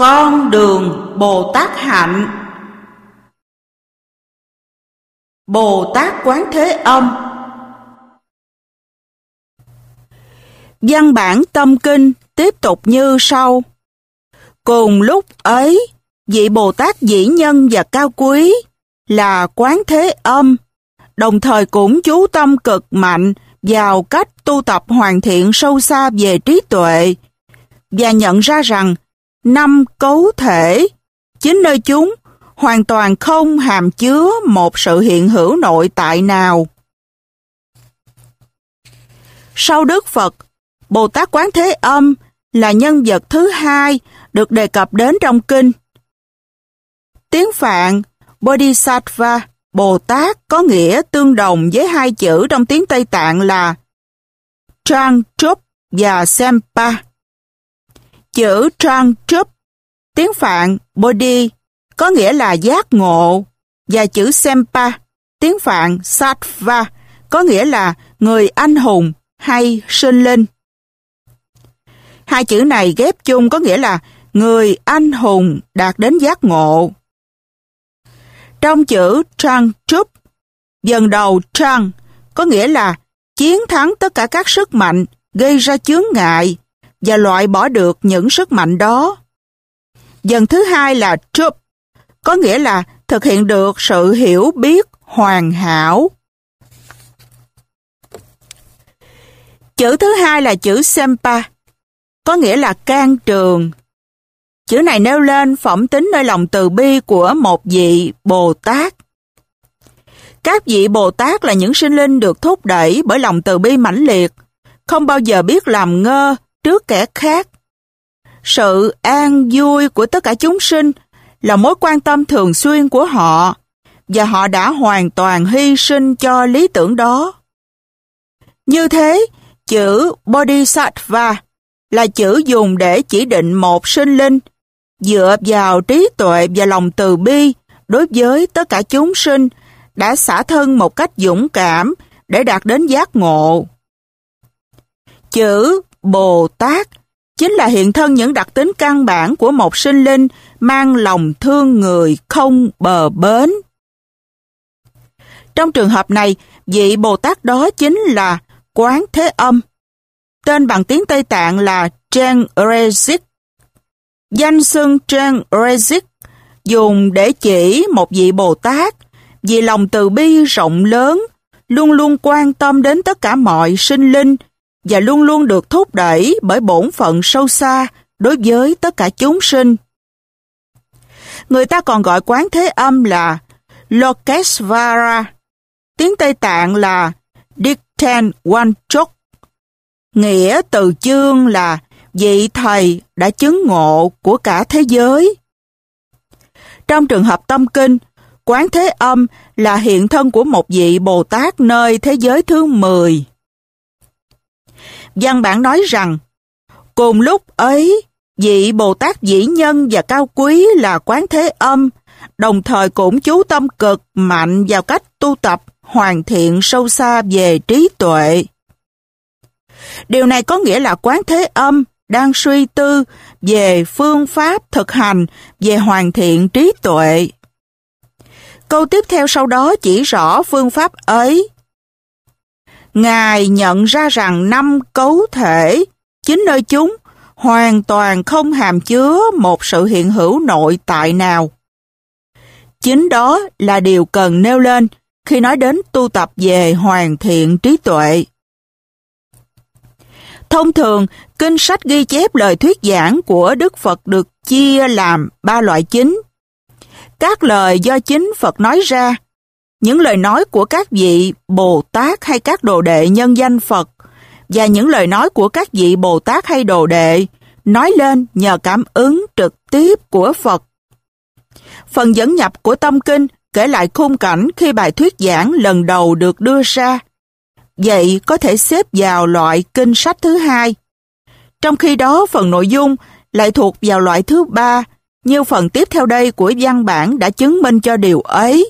Con đường Bồ Tát hạnh. Bồ Tát Quán Thế Âm. Văn bản tâm kinh tiếp tục như sau. Cùng lúc ấy, vị Bồ Tát vĩ nhân và cao quý là Quán Thế Âm, đồng thời cũng chú tâm cực mạnh vào cách tu tập hoàn thiện sâu xa về trí tuệ và nhận ra rằng 5 cấu thể, chính nơi chúng hoàn toàn không hàm chứa một sự hiện hữu nội tại nào. Sau Đức Phật, Bồ Tát Quán Thế Âm là nhân vật thứ hai được đề cập đến trong kinh. Tiếng Phạn Bodhisattva, Bồ Tát có nghĩa tương đồng với hai chữ trong tiếng Tây Tạng là Trang Trúc và Sempa. Chữ Trang Trúc, tiếng Phạn Bodhi, có nghĩa là giác ngộ, và chữ Sempa, tiếng Phạn Sattva, có nghĩa là người anh hùng hay sinh linh. Hai chữ này ghép chung có nghĩa là người anh hùng đạt đến giác ngộ. Trong chữ Trang Trúc, dần đầu Trang có nghĩa là chiến thắng tất cả các sức mạnh gây ra chướng ngại và loại bỏ được những sức mạnh đó. Dần thứ hai là Trup, có nghĩa là thực hiện được sự hiểu biết hoàn hảo. Chữ thứ hai là chữ Sempa, có nghĩa là can trường. Chữ này nêu lên phẩm tính nơi lòng từ bi của một vị Bồ Tát. Các vị Bồ Tát là những sinh linh được thúc đẩy bởi lòng từ bi mãnh liệt, không bao giờ biết làm ngơ trước kẻ khác. Sự an vui của tất cả chúng sinh là mối quan tâm thường xuyên của họ, và họ đã hoàn toàn hy sinh cho lý tưởng đó. Như thế, chữ Bodhisattva là chữ dùng để chỉ định một sinh linh dựa vào trí tuệ và lòng từ bi đối với tất cả chúng sinh đã xả thân một cách dũng cảm để đạt đến giác ngộ. Chữ Bồ Tát chính là hiện thân những đặc tính căn bản của một sinh linh mang lòng thương người không bờ bến. Trong trường hợp này, vị Bồ Tát đó chính là Quán Thế Âm. Tên bằng tiếng Tây Tạng là Trang Rezik. Danh xưng Trang Rezik dùng để chỉ một vị Bồ Tát vì lòng từ bi rộng lớn, luôn luôn quan tâm đến tất cả mọi sinh linh và luôn luôn được thúc đẩy bởi bổn phận sâu xa đối với tất cả chúng sinh. Người ta còn gọi Quán Thế Âm là Lokesvara, tiếng Tây Tạng là Dikten Wanchok. Nghĩa từ chương là vị thầy đã chứng ngộ của cả thế giới. Trong trường hợp tâm kinh, Quán Thế Âm là hiện thân của một vị Bồ Tát nơi thế giới thứ 10. Văn bản nói rằng, cùng lúc ấy, vị Bồ Tát vĩ nhân và cao quý là Quán Thế Âm, đồng thời cũng chú tâm cực mạnh vào cách tu tập hoàn thiện sâu xa về trí tuệ. Điều này có nghĩa là Quán Thế Âm đang suy tư về phương pháp thực hành về hoàn thiện trí tuệ. Câu tiếp theo sau đó chỉ rõ phương pháp ấy. Ngài nhận ra rằng 5 cấu thể, chính nơi chúng hoàn toàn không hàm chứa một sự hiện hữu nội tại nào. Chính đó là điều cần nêu lên khi nói đến tu tập về hoàn thiện trí tuệ. Thông thường, kinh sách ghi chép lời thuyết giảng của Đức Phật được chia làm 3 loại chính. Các lời do chính Phật nói ra, những lời nói của các vị Bồ Tát hay các đồ đệ nhân danh Phật, và những lời nói của các vị Bồ Tát hay đồ đệ nói lên nhờ cảm ứng trực tiếp của Phật. Phần dẫn nhập của tâm kinh kể lại khung cảnh khi bài thuyết giảng lần đầu được đưa ra. Vậy có thể xếp vào loại kinh sách thứ hai. Trong khi đó, phần nội dung lại thuộc vào loại thứ 3, như phần tiếp theo đây của văn bản đã chứng minh cho điều ấy.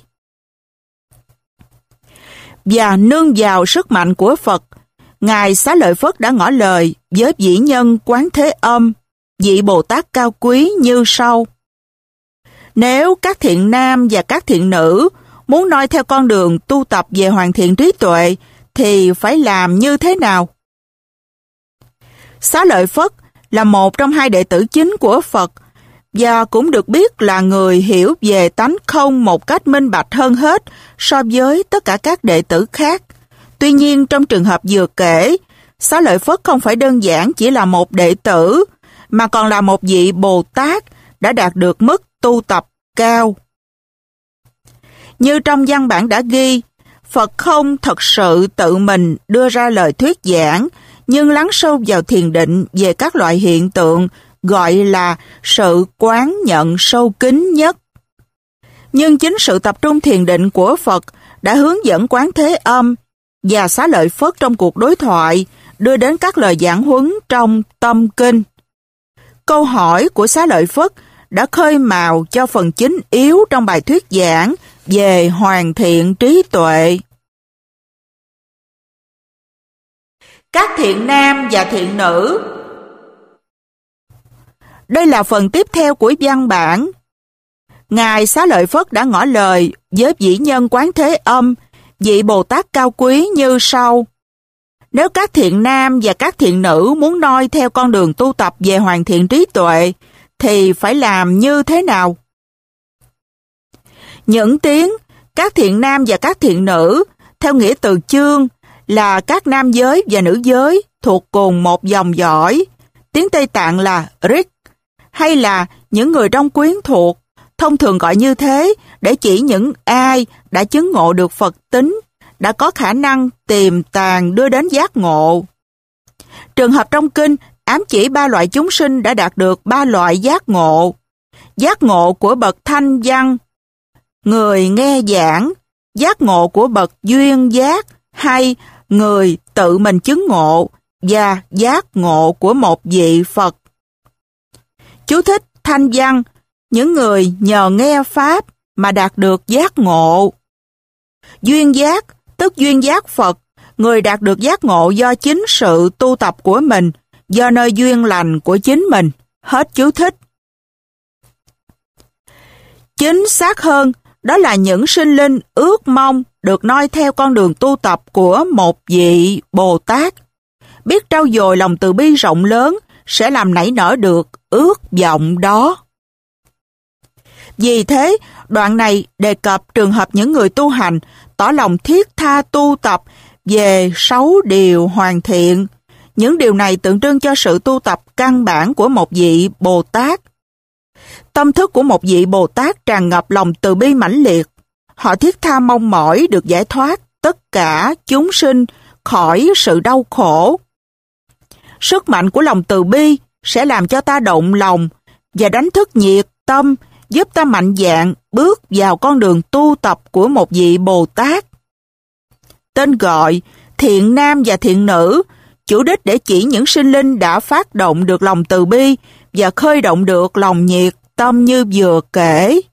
Và nương vào sức mạnh của Phật, Ngài Xá Lợi Phất đã ngỏ lời với vĩ nhân Quán Thế Âm vị Bồ Tát cao quý như sau. Nếu các thiện nam và các thiện nữ muốn noi theo con đường tu tập về hoàn thiện trí tuệ thì phải làm như thế nào? Xá Lợi Phất là một trong hai đệ tử chính của Phật và cũng được biết là người hiểu về tánh không một cách minh bạch hơn hết so với tất cả các đệ tử khác. Tuy nhiên, trong trường hợp vừa kể, Xá Lợi Phất không phải đơn giản chỉ là một đệ tử, mà còn là một vị Bồ Tát đã đạt được mức tu tập cao. Như trong văn bản đã ghi, Phật không thật sự tự mình đưa ra lời thuyết giảng, nhưng lắng sâu vào thiền định về các loại hiện tượng gọi là sự quán nhận sâu kín nhất. Nhưng chính sự tập trung thiền định của Phật đã hướng dẫn Quán Thế Âm và Xá Lợi Phất trong cuộc đối thoại đưa đến các lời giảng huấn trong Tâm Kinh. Câu hỏi của Xá Lợi Phất đã khơi mào cho phần chính yếu trong bài thuyết giảng về hoàn thiện trí tuệ. Các thiện nam và thiện nữ. Đây là phần tiếp theo của văn bản. Ngài Xá Lợi Phất đã ngỏ lời với vĩ nhân Quán Thế Âm, vị Bồ Tát cao quý như sau. Nếu các thiện nam và các thiện nữ muốn noi theo con đường tu tập về hoàn thiện trí tuệ, thì phải làm như thế nào? Những tiếng các thiện nam và các thiện nữ, theo nghĩa từ chương, là các nam giới và nữ giới thuộc cùng một dòng dõi, tiếng Tây Tạng là Rik, hay là những người trong quyến thuộc, thông thường gọi như thế để chỉ những ai đã chứng ngộ được Phật tính, đã có khả năng tiềm tàng đưa đến giác ngộ. Trường hợp trong kinh ám chỉ ba loại chúng sinh đã đạt được ba loại giác ngộ. Giác ngộ của bậc thanh văn, người nghe giảng, giác ngộ của bậc duyên giác hay người tự mình chứng ngộ, và giác ngộ của một vị Phật. Chú thích: thanh văn, những người nhờ nghe Pháp mà đạt được giác ngộ. Duyên giác, tức duyên giác Phật, người đạt được giác ngộ do chính sự tu tập của mình, do nơi duyên lành của chính mình. Hết chú thích. Chính xác hơn, đó là những sinh linh ước mong được noi theo con đường tu tập của một vị Bồ Tát. Biết trau dồi lòng từ bi rộng lớn sẽ làm nảy nở được ước vọng đó. Vì thế, đoạn này đề cập trường hợp những người tu hành tỏ lòng thiết tha tu tập về 6 điều hoàn thiện. Những điều này tượng trưng cho sự tu tập căn bản của một vị Bồ Tát. Tâm thức của một vị Bồ Tát tràn ngập lòng từ bi mãnh liệt. Họ thiết tha mong mỏi được giải thoát tất cả chúng sinh khỏi sự đau khổ. Sức mạnh của lòng từ bi sẽ làm cho ta động lòng và đánh thức nhiệt tâm, giúp ta mạnh dạn bước vào con đường tu tập của một vị Bồ Tát. Tên gọi thiện nam và thiện nữ, chủ đích để chỉ những sinh linh đã phát động được lòng từ bi và khơi động được lòng nhiệt tâm như vừa kể.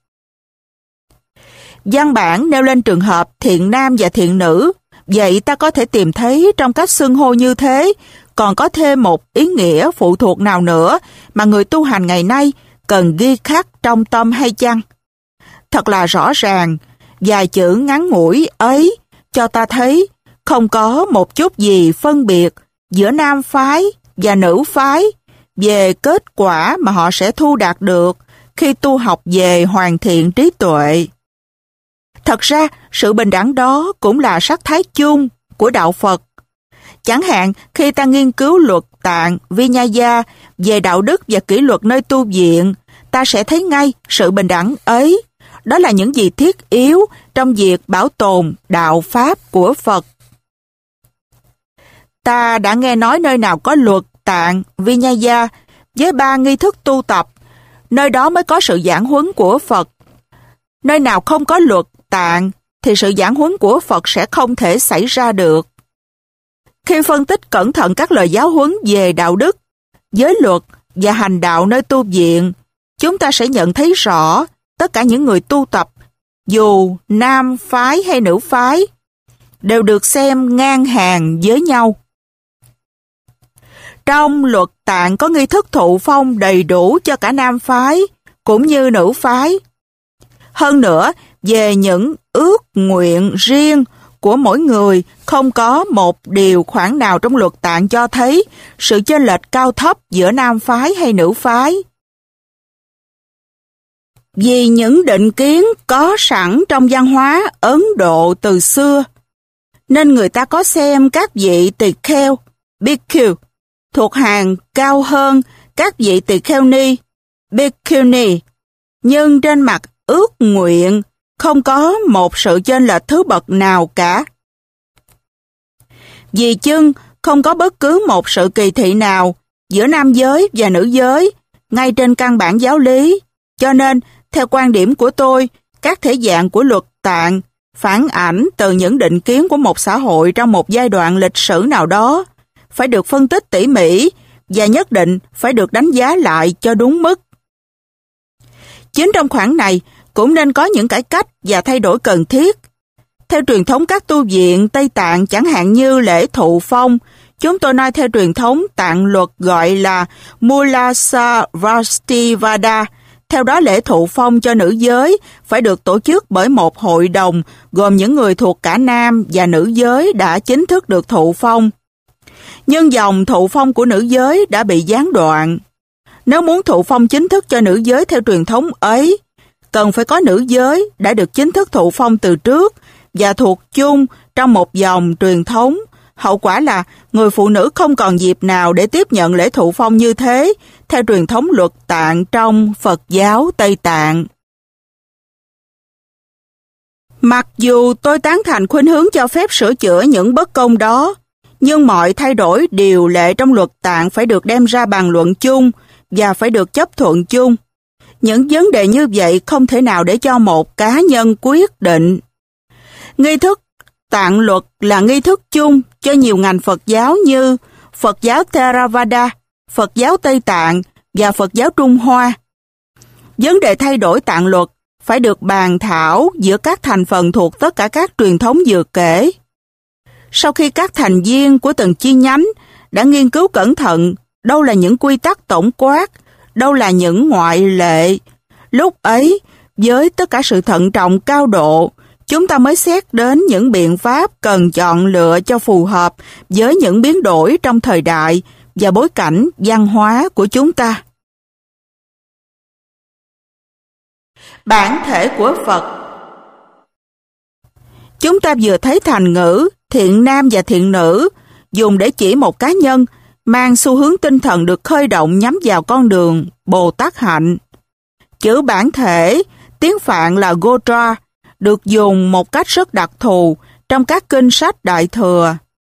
Văn bản nêu lên trường hợp thiện nam và thiện nữ, vậy ta có thể tìm thấy trong cách xưng hô như thế còn có thêm một ý nghĩa phụ thuộc nào nữa mà người tu hành ngày nay cần ghi khắc trong tâm hay chăng? Thật là rõ ràng, vài chữ ngắn ngủi ấy cho ta thấy không có một chút gì phân biệt giữa nam phái và nữ phái về kết quả mà họ sẽ thu đạt được khi tu học về hoàn thiện trí tuệ. Thật ra, sự bình đẳng đó cũng là sắc thái chung của đạo Phật. Chẳng hạn, khi ta nghiên cứu luật tạng Vinaya về đạo đức và kỷ luật nơi tu viện, ta sẽ thấy ngay sự bình đẳng ấy. Đó là những gì thiết yếu trong việc bảo tồn đạo Pháp của Phật. Ta đã nghe nói nơi nào có luật tạng Vinaya với 3 nghi thức tu tập, nơi đó mới có sự giảng huấn của Phật. Nơi nào không có luật tạng thì sự giảng huấn của Phật sẽ không thể xảy ra được. Khi phân tích cẩn thận các lời giáo huấn về đạo đức, giới luật và hành đạo nơi tu viện, chúng ta sẽ nhận thấy rõ tất cả những người tu tập, dù nam phái hay nữ phái, đều được xem ngang hàng với nhau. Trong Luật Tạng có nghi thức thụ phong đầy đủ cho cả nam phái cũng như nữ phái. Hơn nữa, về những ước nguyện riêng của mỗi người, không có một điều khoản nào trong Luật Tạng cho thấy sự chênh lệch cao thấp giữa nam phái hay nữ phái. Vì những định kiến có sẵn trong văn hóa Ấn Độ từ xưa, nên người ta có xem các vị tỳ kheo, bhikkhu, thuộc hàng cao hơn các vị tỳ kheo ni, bhikkhuni, nhưng trên mặt ước nguyện không có một sự chênh lệch thứ bậc nào cả. Vì chưng không có bất cứ một sự kỳ thị nào giữa nam giới và nữ giới ngay trên căn bản giáo lý, cho nên theo quan điểm của tôi, các thể dạng của Luật Tạng phản ảnh từ những định kiến của một xã hội trong một giai đoạn lịch sử nào đó, phải được phân tích tỉ mỉ và nhất định phải được đánh giá lại cho đúng mức. Chính trong khoảng này cũng nên có những cải cách và thay đổi cần thiết. Theo truyền thống các tu viện Tây Tạng, chẳng hạn như lễ thụ phong, chúng tôi nói theo truyền thống Tạng luật gọi là Mulasavastivada. Theo đó, lễ thụ phong cho nữ giới phải được tổ chức bởi một hội đồng gồm những người thuộc cả nam và nữ giới đã chính thức được thụ phong. Nhưng dòng thụ phong của nữ giới đã bị gián đoạn. Nếu muốn thụ phong chính thức cho nữ giới theo truyền thống ấy, cần phải có nữ giới đã được chính thức thụ phong từ trước và thuộc chung trong một dòng truyền thống. Hậu quả là người phụ nữ không còn dịp nào để tiếp nhận lễ thụ phong như thế, theo truyền thống Luật Tạng trong Phật giáo Tây Tạng. Mặc dù tôi tán thành khuynh hướng cho phép sửa chữa những bất công đó, nhưng mọi thay đổi điều lệ trong Luật Tạng phải được đem ra bàn luận chung và phải được chấp thuận chung. Những vấn đề như vậy không thể nào để cho một cá nhân quyết định. Nghi thức Tạng luật là nghi thức chung cho nhiều ngành Phật giáo như Phật giáo Theravada, Phật giáo Tây Tạng và Phật giáo Trung Hoa. Vấn đề thay đổi Tạng luật phải được bàn thảo giữa các thành phần thuộc tất cả các truyền thống vừa kể. Sau khi các thành viên của từng chi nhánh đã nghiên cứu cẩn thận đâu là những quy tắc tổng quát, đâu là những ngoại lệ, lúc ấy, với tất cả sự thận trọng cao độ, chúng ta mới xét đến những biện pháp cần chọn lựa cho phù hợp với những biến đổi trong thời đại và bối cảnh văn hóa của chúng ta. Bản thể của Phật. Chúng ta vừa thấy thành ngữ thiện nam và thiện nữ dùng để chỉ một cá nhân mang xu hướng tinh thần được khơi động nhắm vào con đường Bồ Tát hạnh. Chữ bản thể, tiếng Phạn là Gotra, được dùng một cách rất đặc thù trong các kinh sách Đại Thừa.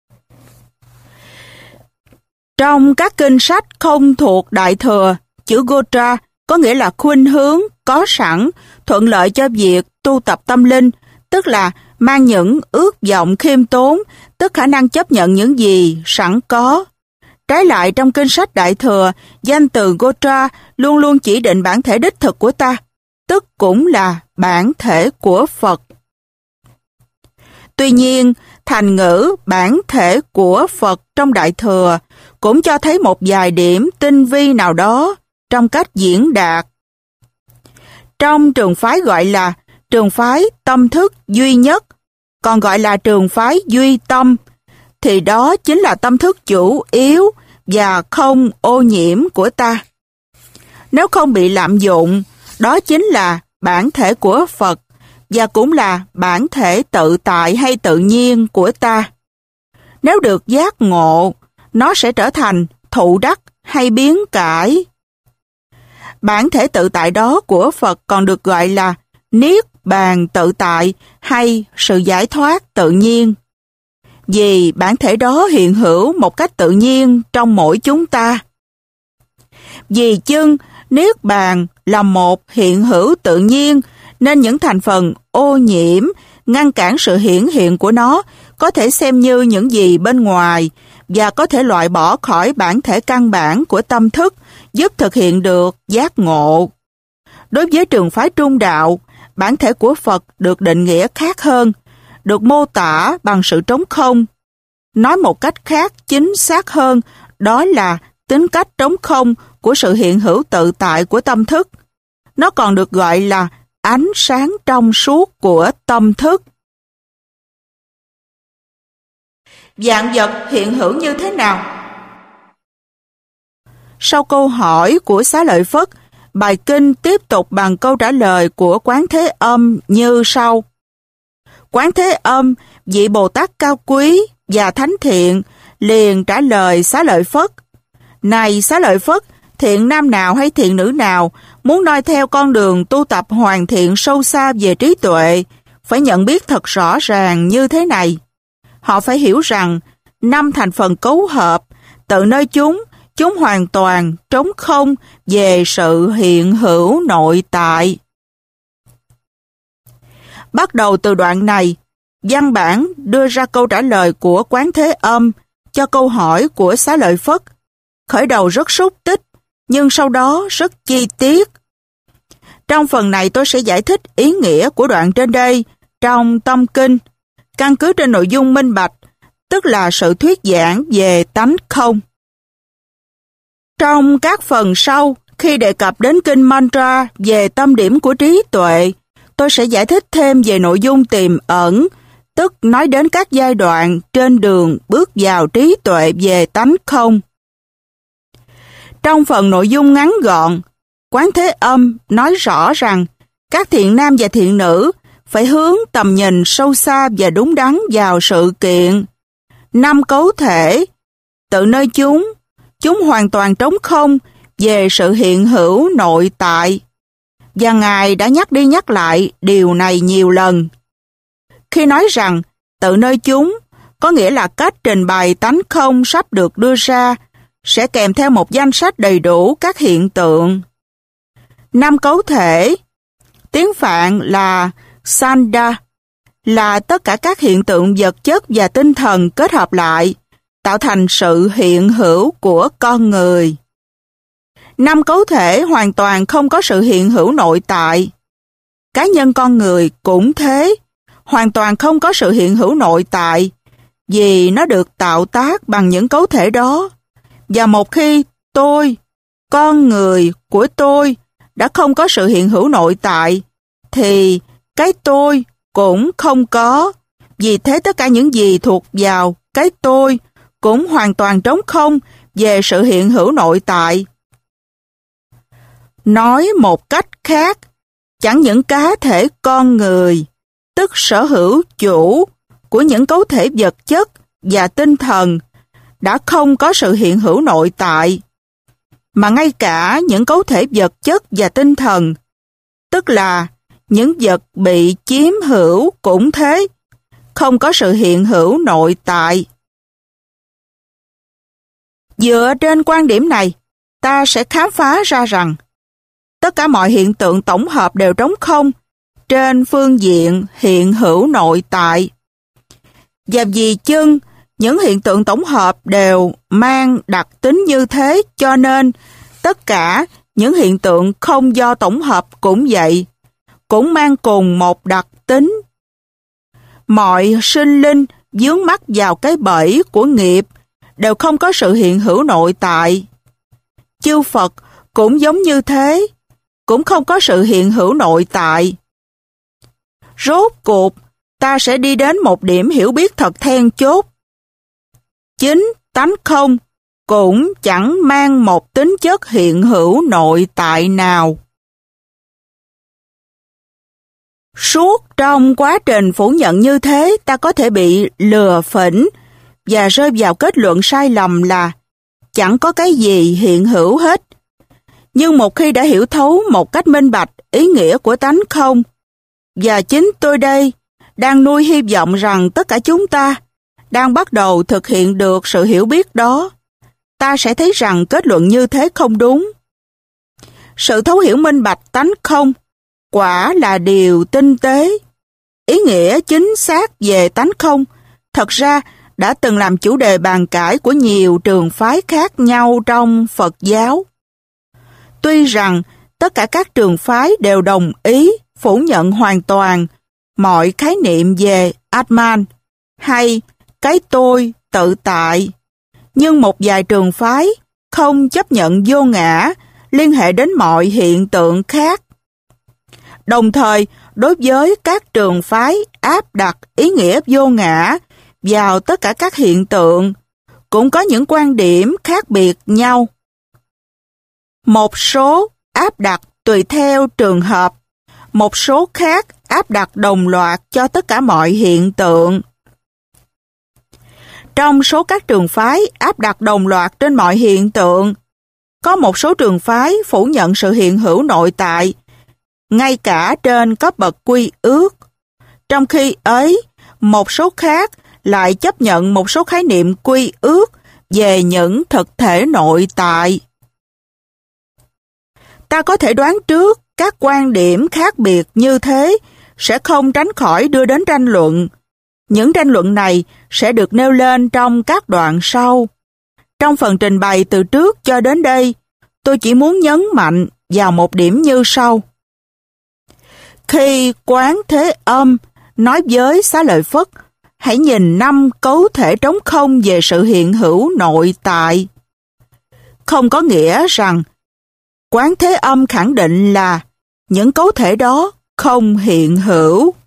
Trong các kinh sách không thuộc Đại Thừa, chữ Gotra có nghĩa là khuynh hướng, có sẵn, thuận lợi cho việc tu tập tâm linh, tức là mang những ước vọng khiêm tốn, tức khả năng chấp nhận những gì sẵn có. Trái lại, trong kinh sách Đại Thừa, danh từ Gotra luôn luôn chỉ định bản thể đích thực của ta, tức cũng là bản thể của Phật. Tuy nhiên, thành ngữ bản thể của Phật trong Đại Thừa cũng cho thấy một vài điểm tinh vi nào đó trong cách diễn đạt. Trong trường phái gọi là trường phái tâm thức duy nhất, còn gọi là trường phái duy tâm, thì đó chính là tâm thức chủ yếu và không ô nhiễm của ta. Nếu không bị lạm dụng, đó chính là bản thể của Phật và cũng là bản thể tự tại hay tự nhiên của ta. Nếu được giác ngộ, nó sẽ trở thành thụ đắc hay biến cải. Bản thể tự tại đó của Phật còn được gọi là Niết Bàn tự tại hay sự giải thoát tự nhiên. Vì bản thể đó hiện hữu một cách tự nhiên trong mỗi chúng ta. Vì chưng Niết Bàn là một hiện hữu tự nhiên, nên những thành phần ô nhiễm, ngăn cản sự hiển hiện của nó có thể xem như những gì bên ngoài và có thể loại bỏ khỏi bản thể căn bản của tâm thức, giúp thực hiện được giác ngộ. Đối với trường phái Trung Đạo, bản thể của Phật được định nghĩa khác hơn, được mô tả bằng sự trống không. Nói một cách khác chính xác hơn, đó là tính cách trống không của sự hiện hữu tự tại của tâm thức. Nó còn được gọi là ánh sáng trong suốt của tâm thức. Vạn vật hiện hữu như thế nào? Sau câu hỏi của Xá Lợi Phất, bài kinh tiếp tục bằng câu trả lời của Quán Thế Âm như sau. Quán Thế Âm, vị Bồ Tát cao quý và thánh thiện, liền trả lời Xá Lợi Phất. Này Xá Lợi Phất, thiện nam nào hay thiện nữ nào muốn noi theo con đường tu tập hoàn thiện sâu xa về trí tuệ, phải nhận biết thật rõ ràng như thế này. Họ phải hiểu rằng 5 thành phần cấu hợp, tự nơi chúng hoàn toàn trống không về sự hiện hữu nội tại. Bắt đầu từ đoạn này, văn bản đưa ra câu trả lời của Quán Thế Âm cho câu hỏi của Xá Lợi Phất. Khởi đầu rất xúc tích, nhưng sau đó rất chi tiết. Trong phần này tôi sẽ giải thích ý nghĩa của đoạn trên đây trong tâm kinh, căn cứ trên nội dung minh bạch, tức là sự thuyết giảng về tánh không. Trong các phần sau, khi đề cập đến kinh mantra về tâm điểm của trí tuệ, tôi sẽ giải thích thêm về nội dung tiềm ẩn, tức nói đến các giai đoạn trên đường bước vào trí tuệ về tánh không. Trong phần nội dung ngắn gọn, Quán Thế Âm nói rõ rằng các thiện nam và thiện nữ phải hướng tầm nhìn sâu xa và đúng đắn vào sự kiện. 5 cấu thể, tự nơi chúng hoàn toàn trống không về sự hiện hữu nội tại. Và Ngài đã nhắc đi nhắc lại điều này nhiều lần. Khi nói rằng tự nơi chúng, có nghĩa là cách trình bày tánh không sắp được đưa ra, sẽ kèm theo một danh sách đầy đủ các hiện tượng. 5 cấu thể, tiếng Phạn là Sanda, là tất cả các hiện tượng vật chất và tinh thần kết hợp lại, tạo thành sự hiện hữu của con người. 5 cấu thể hoàn toàn không có sự hiện hữu nội tại. Cá nhân con người cũng thế, hoàn toàn không có sự hiện hữu nội tại, vì nó được tạo tác bằng những cấu thể đó. Và một khi tôi, con người của tôi, đã không có sự hiện hữu nội tại, thì cái tôi cũng không có. Vì thế tất cả những gì thuộc vào cái tôi cũng hoàn toàn trống không về sự hiện hữu nội tại. Nói một cách khác, chẳng những cá thể con người, tức sở hữu chủ của những cấu thể vật chất và tinh thần, đã không có sự hiện hữu nội tại, mà ngay cả những cấu thể vật chất và tinh thần, tức là những vật bị chiếm hữu cũng thế, không có sự hiện hữu nội tại. Dựa trên quan điểm này, ta sẽ khám phá ra rằng tất cả mọi hiện tượng tổng hợp đều trống không trên phương diện hiện hữu nội tại. Và vì chưng những hiện tượng tổng hợp đều mang đặc tính như thế, cho nên tất cả những hiện tượng không do tổng hợp cũng vậy, cũng mang cùng một đặc tính. Mọi sinh linh vướng mắc vào cái bẫy của nghiệp đều không có sự hiện hữu nội tại. Chư Phật cũng giống như thế, cũng không có sự hiện hữu nội tại. Rốt cuộc, ta sẽ đi đến một điểm hiểu biết thật then chốt. Chính tánh không cũng chẳng mang một tính chất hiện hữu nội tại nào. Suốt trong quá trình phủ nhận như thế, ta có thể bị lừa phỉnh và rơi vào kết luận sai lầm là chẳng có cái gì hiện hữu hết. Nhưng một khi đã hiểu thấu một cách minh bạch ý nghĩa của tánh không, và chính tôi đây đang nuôi hy vọng rằng tất cả chúng ta đang bắt đầu thực hiện được sự hiểu biết đó, ta sẽ thấy rằng kết luận như thế không đúng. Sự thấu hiểu minh bạch tánh không quả là điều tinh tế. Ý nghĩa chính xác về tánh không thật ra đã từng làm chủ đề bàn cãi của nhiều trường phái khác nhau trong Phật giáo. Tuy rằng tất cả các trường phái đều đồng ý phủ nhận hoàn toàn mọi khái niệm về Atman hay cái tôi tự tại, Nhưng một vài trường phái không chấp nhận vô ngã liên hệ đến mọi hiện tượng khác. Đồng thời, đối với các trường phái áp đặt ý nghĩa vô ngã vào tất cả các hiện tượng, cũng có những quan điểm khác biệt nhau. Một số áp đặt tùy theo trường hợp, một số khác áp đặt đồng loạt cho tất cả mọi hiện tượng. Trong số các trường phái áp đặt đồng loạt trên mọi hiện tượng, có một số trường phái phủ nhận sự hiện hữu nội tại, ngay cả trên cấp bậc quy ước. Trong khi ấy, một số khác lại chấp nhận một số khái niệm quy ước về những thực thể nội tại. Ta có thể đoán trước các quan điểm khác biệt như thế sẽ không tránh khỏi đưa đến tranh luận. Những tranh luận này sẽ được nêu lên trong các đoạn sau. Trong phần trình bày từ trước cho đến đây, tôi chỉ muốn nhấn mạnh vào một điểm như sau. Khi Quán Thế Âm nói với Xá Lợi Phất, hãy nhìn 5 cấu thể trống không về sự hiện hữu nội tại, không có nghĩa rằng Quán Thế Âm khẳng định là những cấu thể đó không hiện hữu.